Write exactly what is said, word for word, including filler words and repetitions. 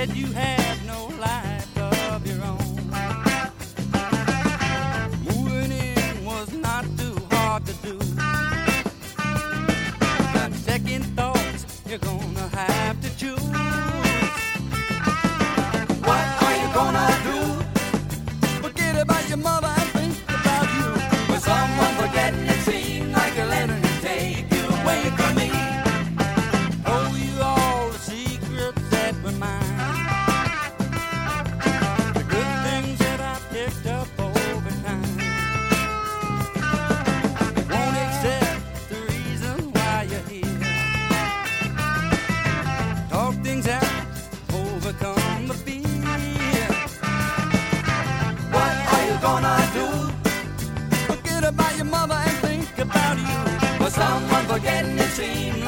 said you had no life of your own. Moving in was not too hard to do. Got second thoughts, you're gonna have to choose. What are you gonna do? Forget about your mother and think about you. With someone forgetting it seems like you're letting him take you away from me. Oh, you all the secrets that were mine. The good things that I picked up over time. Won't accept the reason why you're here. Talk things out, overcome the fear. What are you gonna do? Forget about your mother and think about you. For someone forgetting it seems